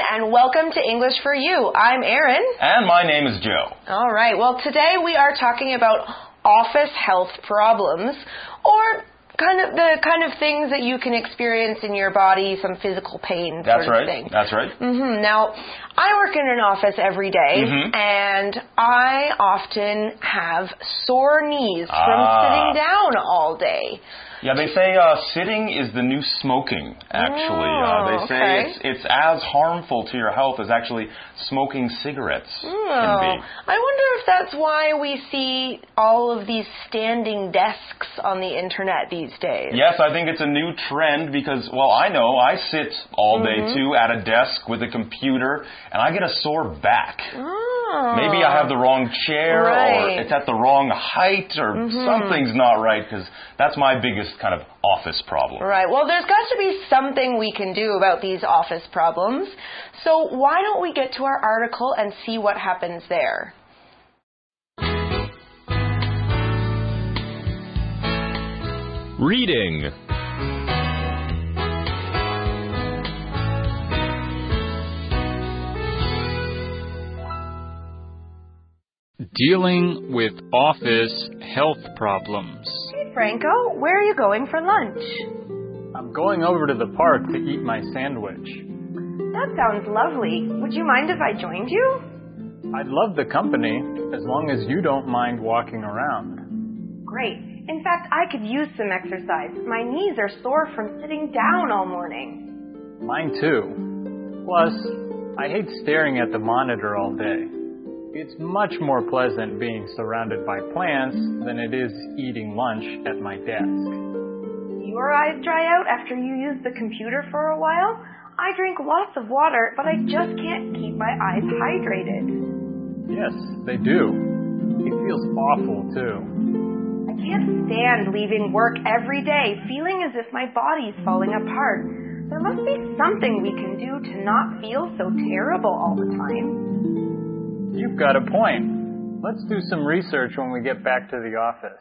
and welcome to English for You. I'm Erin. And my name is Joe. All right, well, today we are talking about office health problems, or the kind of things that you can experience in your body, some physical pain That's sort of right. thing. That's right. Now, I work in an office every day, and I often have sore knees from sitting down all day. Yeah, they say sitting is the new smoking, actually. They say it's as harmful to your health as actually smoking cigarettes can be. I wonder if that's why we see all of these standing desks on the internet these days. Yes, I think it's a new trend because, well, I know I sit all day, too, at a desk with a computer, and I get a sore back. Maybe I have the wrong chair, or it's at the wrong height, or something's not right, because that's my biggest kind of office problem. Right. Well, there's got to be something we can do about these office problems. So why don't we get to our article and see what happens there? Reading. Dealing with office health problems. Hey, Franco, where are you going for lunch? I'm going over to the park to eat my sandwich. That sounds lovely. Would you mind if I joined you? I'd love the company, as long as you don't mind walking around. Great. In fact, I could use some exercise. My knees are sore from sitting down all morning. Mine too. Plus, I hate staring at the monitor all day. It's much more pleasant being surrounded by plants than it is eating lunch at my desk. Your eyes dry out after you use the computer for a while? I drink lots of water, but I just can't keep my eyes hydrated. Yes, they do. It feels awful too. I can't stand leaving work every day feeling as if my body's falling apart. There must be something we can do to not feel so terrible all the time. You've got a point. Let's do some research when we get back to the office.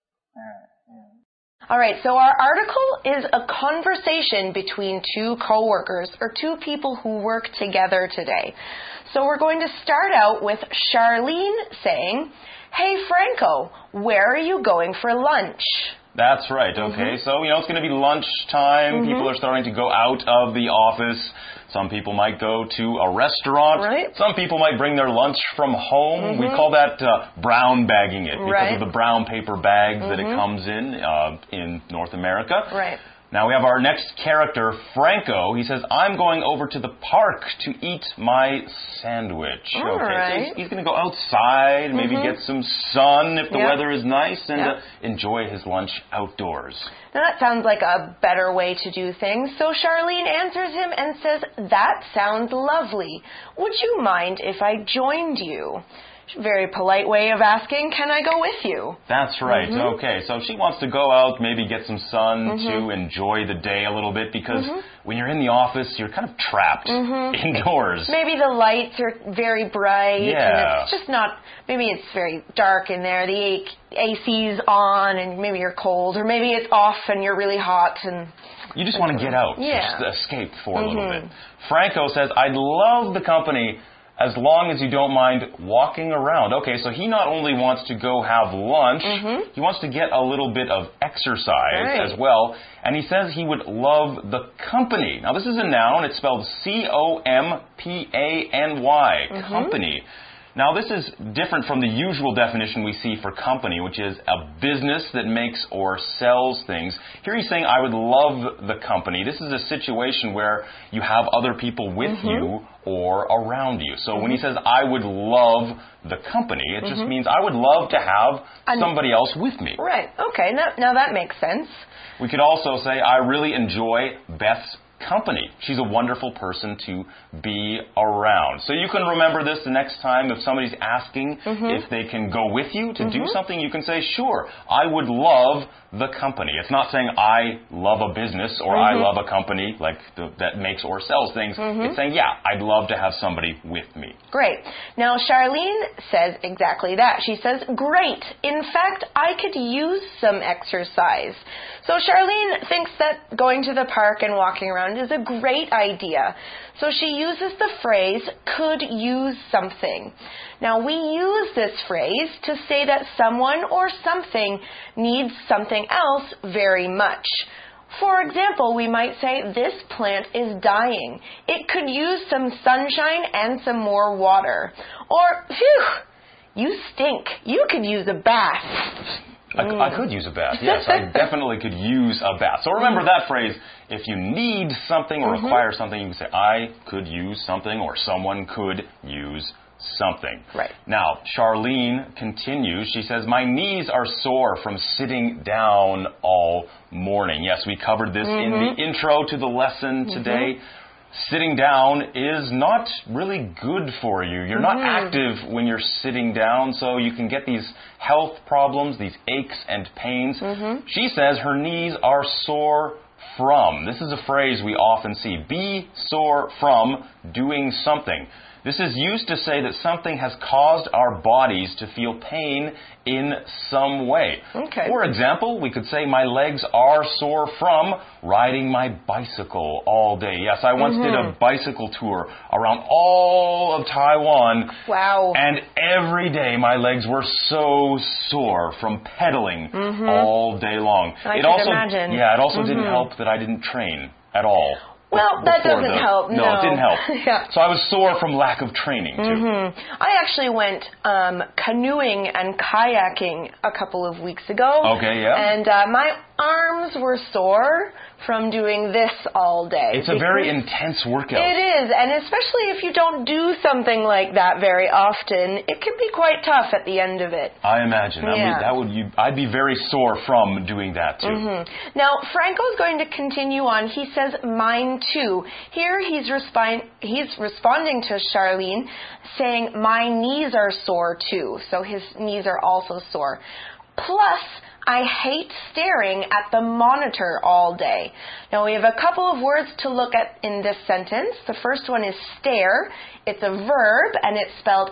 All right, so our article is a conversation between two coworkers or two people who work together today. So we're going to start out with Charlene saying, "Hey, Franco, where are you going for lunch?" That's right, okay. So, it's going to be lunchtime. People are starting to go out of the office. Some people might go to a restaurant. Right. Some people might bring their lunch from home. We call that brown bagging it because of the brown paper bags that it comes in North America. Right. Now we have our next character, Franco. He says, "I'm going over to the park to eat my sandwich." All right. So he's going to go outside, maybe get some sun if the weather is nice, and enjoy his lunch outdoors. Now that sounds like a better way to do things. So Charlene answers him and says, "That sounds lovely. Would you mind if I joined you?" Very polite way of asking, "Can I go with you?" That's right. Okay, so she wants to go out, maybe get some sun to enjoy the day a little bit, because when you're in the office, you're kind of trapped indoors. Maybe the lights are very bright, and it's just not, maybe it's very dark in there, the AC's on, and maybe you're cold, or maybe it's off and you're really hot, and you just want to get out, just escape for a little bit. Franco says, "I'd love the company as long as you don't mind walking around." Okay, so he not only wants to go have lunch, he wants to get a little bit of exercise as well. And he says he would love the company. Now, this is a noun. It's spelled C-O-M-P-A-N-Y, company. Now, this is different from the usual definition we see for company, which is a business that makes or sells things. Here he's saying, "I would love the company." This is a situation where you have other people with you or around you. So when he says, "I would love the company," it just means I would love to have somebody else with me. Right. Okay. Now that makes sense. We could also say, "I really enjoy Beth's company. She's a wonderful person to be around." So you can remember this the next time if somebody's asking if they can go with you to do something, you can say, "Sure, I would love the company." It's not saying I love a business or I love a company like that makes or sells things. It's saying, yeah, I'd love to have somebody with me. Great. Now, Charlene says exactly that. She says, "Great. In fact, I could use some exercise." So Charlene thinks that going to the park and walking around around is a great idea. So she uses the phrase, could use something. Now, we use this phrase to say that someone or something needs something else very much. For example, we might say, this plant is dying. It could use some sunshine and some more water. Or, phew, you stink. You could use a bath. I could use a bath, yes. I definitely could use a bath. So remember that phrase. If you need something or require something, you can say, I could use something, or someone could use something. Right. Now, Charlene continues. She says, my knees are sore from sitting down all morning. Yes, we covered this in the intro to the lesson today. Sitting down is not really good for you. You're not active when you're sitting down, so you can get these health problems, these aches and pains. She says her knees are sore from. This is a phrase we often see. Be sore from doing something. This is used to say that something has caused our bodies to feel pain in some way. Okay. For example, we could say my legs are sore from riding my bicycle all day. Yes, I once did a bicycle tour around all of Taiwan. Wow. And every day my legs were so sore from pedaling all day long. I can imagine. Yeah, it also didn't help that I didn't train at all. Well, that doesn't help. No, it didn't help. Yeah. So I was sore from lack of training, too. I actually went canoeing and kayaking a couple of weeks ago. Okay, yeah. And my arms were sore from doing this all day. It's a very intense workout. It is, and especially if you don't do something like that very often, it can be quite tough at the end of it. I imagine. I'd be very sore from doing that, too. Now, Franco's going to continue on. He says, mine too. Here he's responding to Charlene, saying, my knees are sore too. So his knees are also sore. Plus, I hate staring at the monitor all day. Now, we have a couple of words to look at in this sentence. The first one is stare. It's a verb, and it's spelled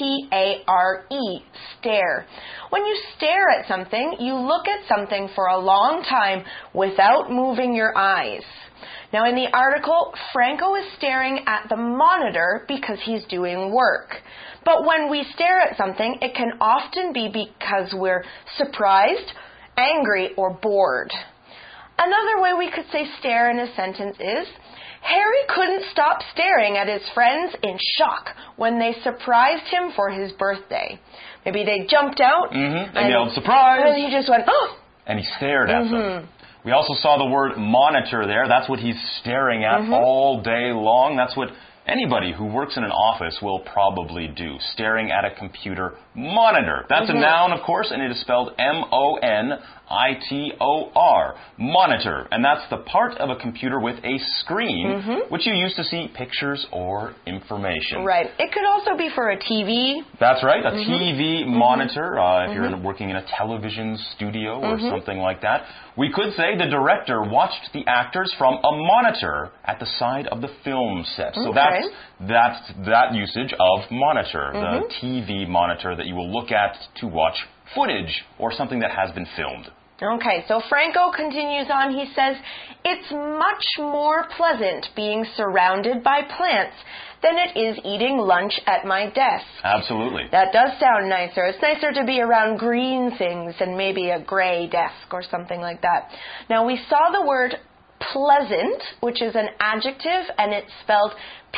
S-T-A-R-E, stare. When you stare at something, you look at something for a long time without moving your eyes. Now, in the article, Franco is staring at the monitor because he's doing work. But when we stare at something, it can often be because we're surprised, angry, or bored. Another way we could say stare in a sentence is, Harry couldn't stop staring at his friends in shock when they surprised him for his birthday. Maybe they jumped out and yelled, surprise! And he just went, oh! And he stared at them. We also saw the word monitor there. That's what he's staring at all day long. That's what anybody who works in an office will probably do, staring at a computer monitor. That's a noun, of course, and it is spelled M-O-N-I-T-O-R, monitor. And that's the part of a computer with a screen, which you use to see pictures or information. Right. It could also be for a TV. That's right, a TV monitor, if you're working in a television studio or something like that. We could say the director watched the actors from a monitor at the side of the film set. So that's that usage of monitor, the TV monitor that you will look at to watch footage or something that has been filmed. Okay, so Franco continues on. He says, it's much more pleasant being surrounded by plants than it is eating lunch at my desk. Absolutely. That does sound nicer. It's nicer to be around green things than maybe a gray desk or something like that. Now, we saw the word pleasant, which is an adjective, and it's spelled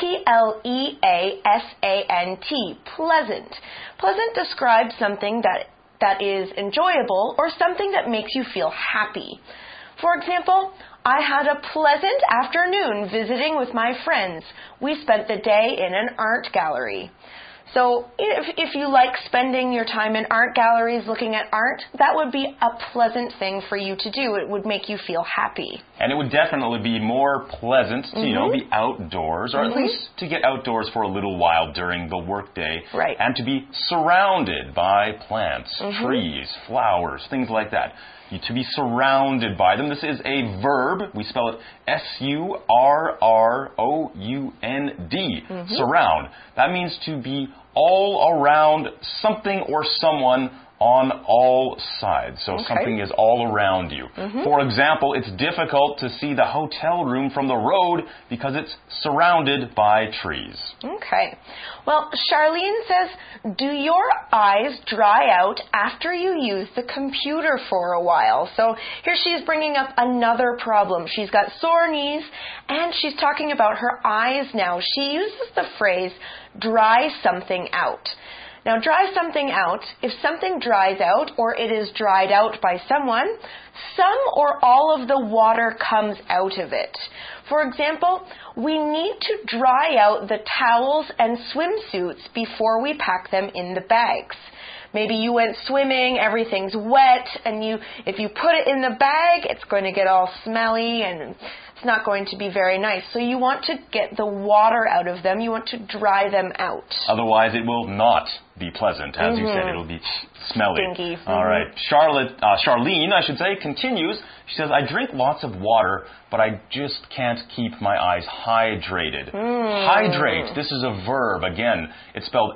P-L-E-A-S-A-N-T, pleasant. Pleasant describes something that is enjoyable or something that makes you feel happy. For example, I had a pleasant afternoon visiting with my friends. We spent the day in an art gallery. So if you like spending your time in art galleries looking at art, that would be a pleasant thing for you to do. It would make you feel happy. And it would definitely be more pleasant to, be outdoors, or at least to get outdoors for a little while during the workday. Right. And to be surrounded by plants, trees, flowers, things like that. To be surrounded by them. This is a verb. We spell it S-U-R-R-O-U-N-D. Surround. That means to be all around something or someone on all sides. So Okay. something is all around you. For example, it's difficult to see the hotel room from the road because it's surrounded by trees. Okay. Well, Charlene says, do your eyes dry out after you use the computer for a while? So here she's bringing up another problem. She's got sore knees and she's talking about her eyes now. She uses the phrase, dry something out. Now, dry something out, if something dries out or it is dried out by someone, some or all of the water comes out of it. For example, we need to dry out the towels and swimsuits before we pack them in the bags. Maybe you went swimming, everything's wet, and if you put it in the bag, it's going to get all smelly and it's not going to be very nice. So you want to get the water out of them. You want to dry them out. Otherwise, it will not be pleasant. As you said, it'll be smelly. Stinky. All right. Charlene, I should say, continues. She says, I drink lots of water, but I just can't keep my eyes hydrated. Hydrate. This is a verb. Again, it's spelled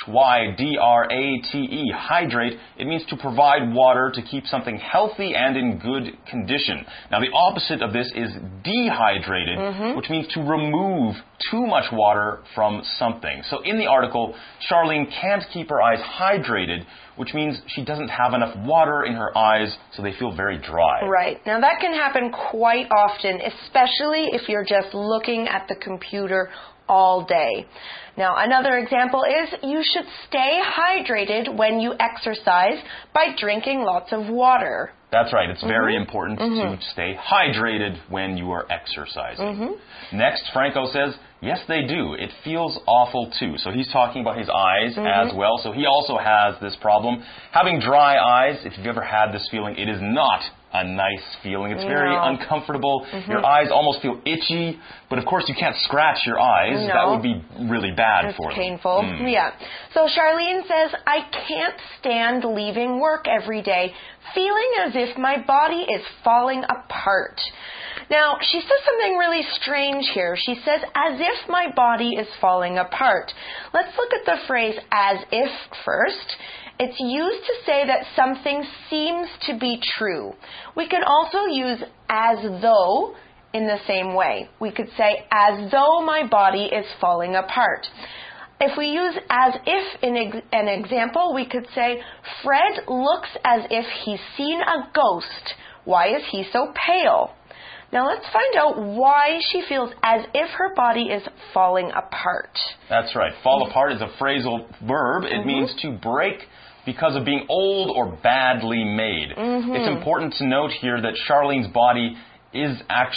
Hydrate. Hydrate. It means to provide water to keep something healthy and in good condition. Now, the opposite of this is dehydrated, which means to remove too much water from something. So in the article, Charlene can't keep her eyes hydrated, which means she doesn't have enough water in her eyes, so they feel very dry. Right. Now that can happen quite often, especially if you're just looking at the computer all day. Now, another example is you should stay hydrated when you exercise by drinking lots of water. That's right. It's very important to stay hydrated when you are exercising. Next, Franco says, yes, they do. It feels awful too. So he's talking about his eyes as well. So he also has this problem. Having dry eyes, if you've ever had this feeling, it is not a nice feeling. It's very uncomfortable. Your eyes almost feel itchy, but of course you can't scratch your eyes. No. That would be really bad for them. It's painful. Yeah. So Charlene says, I can't stand leaving work every day feeling as if my body is falling apart. Now, she says something really strange here. She says, as if my body is falling apart. Let's look at the phrase as if first. It's used to say that something seems to be true. We can also use as though in the same way. We could say, as though my body is falling apart. If we use as if in an example, we could say, Fred looks as if he's seen a ghost. Why is he so pale? Now let's find out why she feels as if her body is falling apart. That's right. Fall apart is a phrasal verb. It means to break because of being old or badly made. It's important to note here that Charlene's body is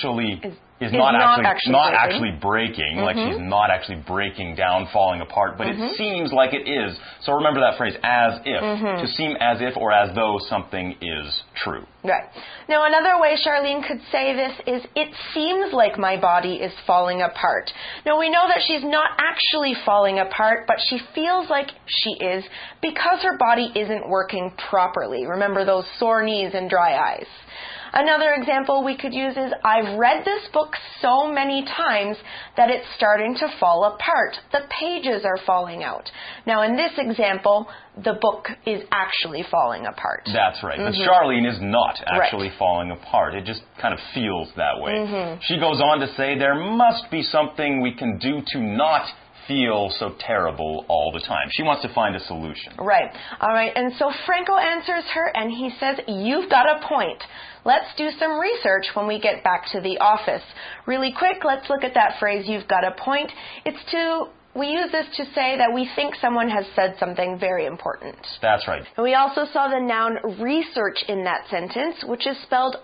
not actually breaking, like she's not actually breaking down, falling apart, but it seems like it is. So remember that phrase, as if, to seem as if or as though something is true. Right. Now another way Charlene could say this is, it seems like my body is falling apart. Now we know that she's not actually falling apart, but she feels like she is because her body isn't working properly. Remember those sore knees and dry eyes. Another example we could use is, I've read this book so many times that it's starting to fall apart. The pages are falling out. Now in this example, the book is actually falling apart. That's right. But Charlene is not actually falling apart. It just kind of feels that way. She goes on to say, there must be something we can do to not feel so terrible all the time. She wants to find a solution. Right. All right. And so Franco answers her and he says, you've got a point. Let's do some research when we get back to the office. Really quick, let's look at that phrase, you've got a point. We use this to say that we think someone has said something very important. That's right. And we also saw the noun research in that sentence, which is spelled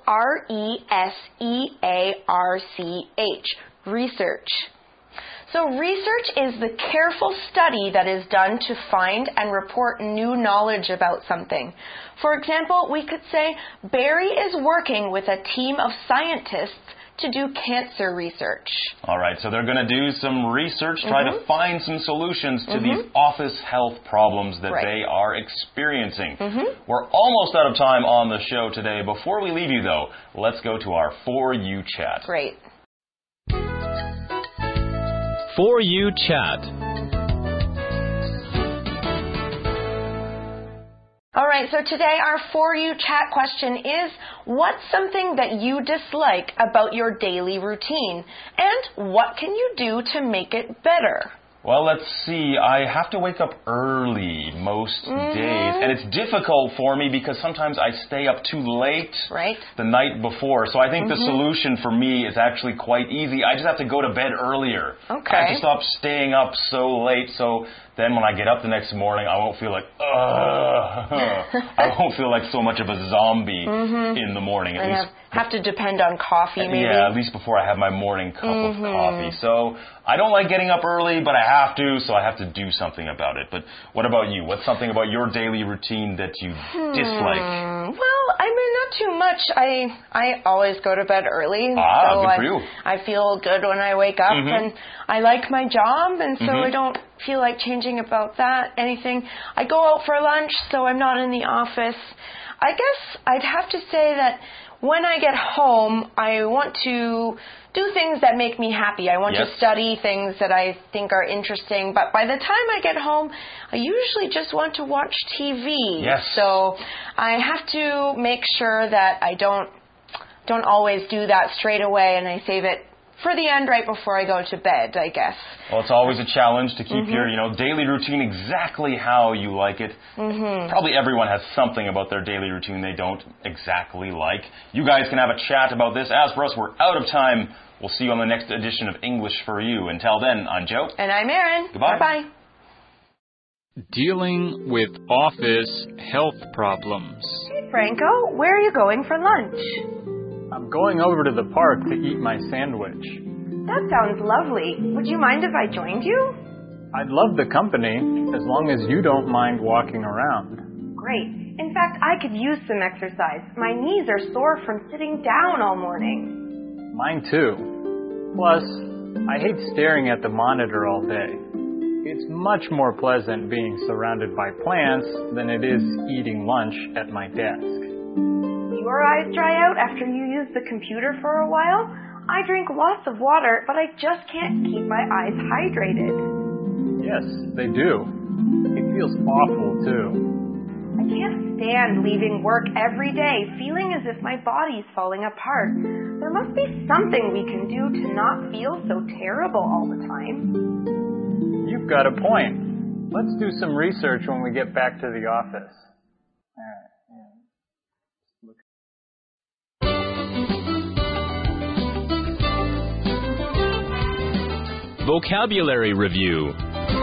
R-E-S-E-A-R-C-H. Research. So research is the careful study that is done to find and report new knowledge about something. For example, we could say, Barry is working with a team of scientists to do cancer research. All right, so they're going to do some research, try to find some solutions to these office health problems that they are experiencing. We're almost out of time on the show today. Before we leave you, though, let's go to our For You chat. Great. For You chat. All right, so today our For You chat question is, what's something that you dislike about your daily routine? And what can you do to make it better? Well, let's see. I have to wake up early most days, and it's difficult for me because sometimes I stay up too late the night before. So I think the solution for me is actually quite easy. I just have to go to bed earlier. Okay. I have to stop staying up so late, so then when I get up the next morning, I won't feel like, I won't feel like so much of a zombie in the morning. At least have to depend on coffee, maybe? Yeah, at least before I have my morning cup of coffee. So I don't like getting up early, but I have to, so I have to do something about it. But what about you? What's something about your daily routine that you dislike? Well, I mean, not too much. I always go to bed early. So good for you. I feel good when I wake up, and I like my job, and so I don't feel like changing about that, anything. I go out for lunch, so I'm not in the office. I guess I'd have to say that when I get home, I want to do things that make me happy. I want to study things that I think are interesting. But by the time I get home, I usually just want to watch TV. Yes. So I have to make sure that I don't always do that straight away, and I save it for the end right before I go to bed, I guess. Well, it's always a challenge to keep your, daily routine exactly how you like it. Probably everyone has something about their daily routine they don't exactly like. You guys can have a chat about this. As for us, we're out of time. We'll see you on the next edition of English for You. Until then, I'm Joe. And I'm Erin. Goodbye. Bye-bye. Dealing with office health problems. Hey, Franco, where are you going for lunch? I'm going over to the park to eat my sandwich. That sounds lovely. Would you mind if I joined you? I'd love the company, as long as you don't mind walking around. Great. In fact, I could use some exercise. My knees are sore from sitting down all morning. Mine too. Plus, I hate staring at the monitor all day. It's much more pleasant being surrounded by plants than it is eating lunch at my desk. Your eyes dry out after you use the computer for a while? I drink lots of water, but I just can't keep my eyes hydrated. Yes, they do. It feels awful, too. I can't stand leaving work every day feeling as if my body's falling apart. There must be something we can do to not feel so terrible all the time. You've got a point. Let's do some research when we get back to the office. All right. Vocabulary Review.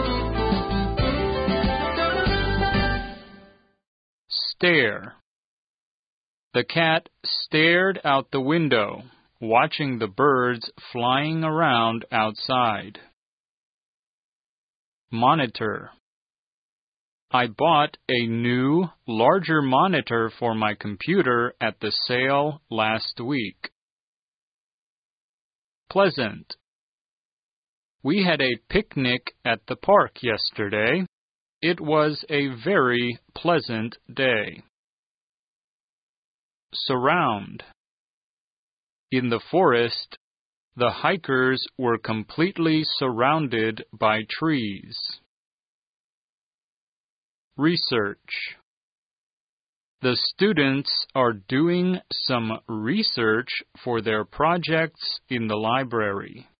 Stare. The cat stared out the window, watching the birds flying around outside. Monitor. I bought a new, larger monitor for my computer at the sale last week. Pleasant. We had a picnic at the park yesterday. It was a very pleasant day. Surround. In the forest, the hikers were completely surrounded by trees. Research. The students are doing some research for their projects in the library.